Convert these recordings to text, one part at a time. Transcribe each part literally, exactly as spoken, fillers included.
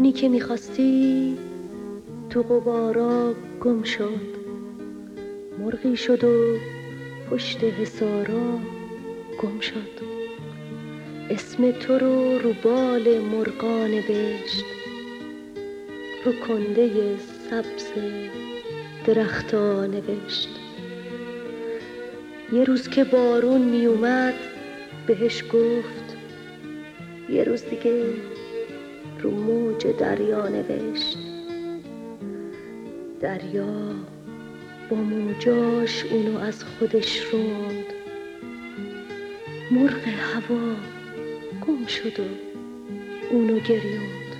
اونی که میخواستی تو غبارا گم شد، مرغی شد و پشت حصارا گم شد. اسم تو رو رو بال مرغا نوشت، رو کنده سبز درختا نوشت. یه روز که بارون می اومد بهش گفت، یه روز دیگه رو موج دریا نوشت. دریا با موجاش اونو از خودش روند، مرغ هوا گم شد و اونو گریوند.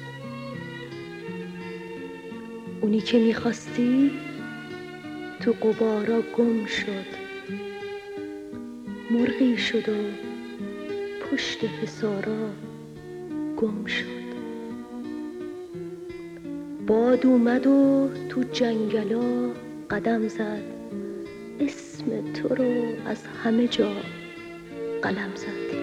اونی که میخواستی تو غبارا گم شد، مرغی شد و پشت حصارا گم شد. باد اومد و تو جنگلا قدم زد، اسم تو رو از همه جا قلم زد.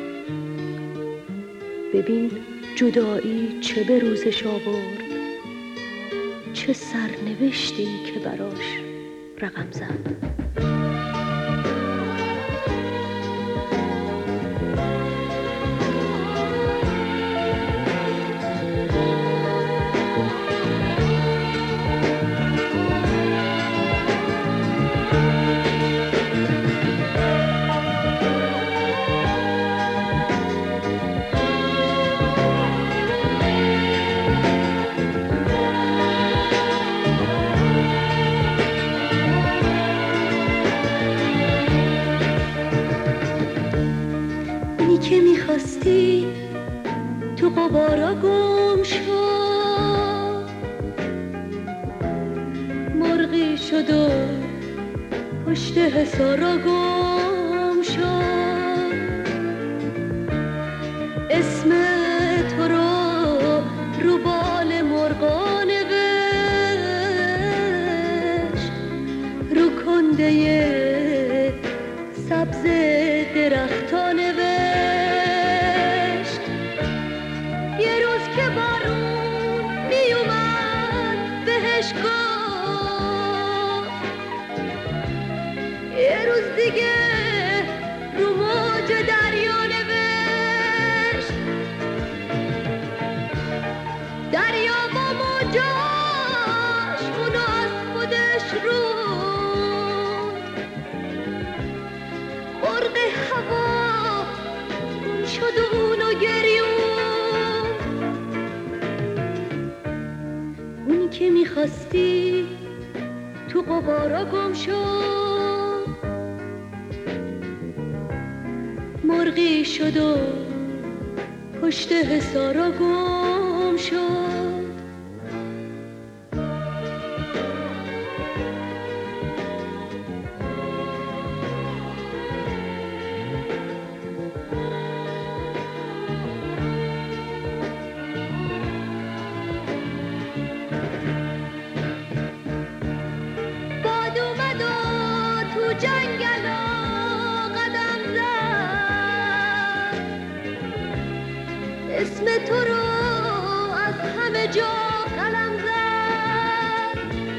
ببین جدایی چه به روزش آورد، چه سرنوشتی که براش رقم زد. که میخواستی تو غبارا گم شد، مرغی شد و پشت حصارا گم شد. اسم تو رو رو بال مرغا نوشت، رو کنده سبز درختا نوشت. یه روز دیگه رو موج دریا نوشت. دریا با موجاش اونو از خودش روند، مرغ هوا گم شد و اونو گریوند. اونی که میخواستی تو غبارا گم شد، مرغی شد و پشت حصارا گم شد. باد اومد و تو جنگلا قدم زد، اسم تو رو از همه جا قلم زد.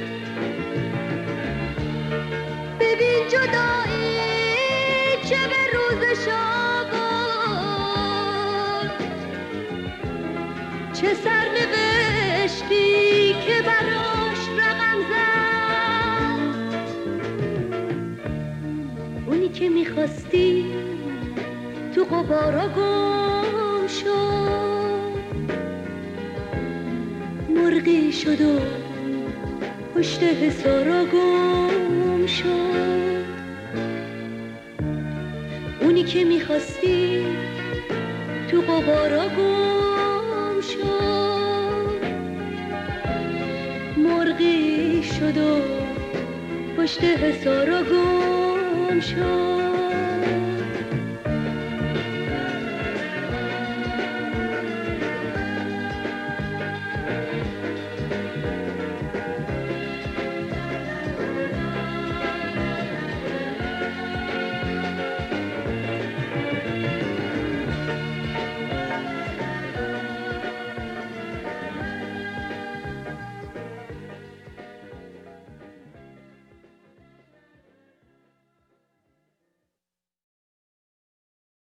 ببین جدایی چه به روزش آورد، چه سرنوشتی که براش رقم زد. اونی که میخواستی تو غبارا گم شد، مرغی شد و پشت حصارا گم شد. اونی که میخواستی تو غبارا گم شد، مرغی شد و پشت حصارا گم شد.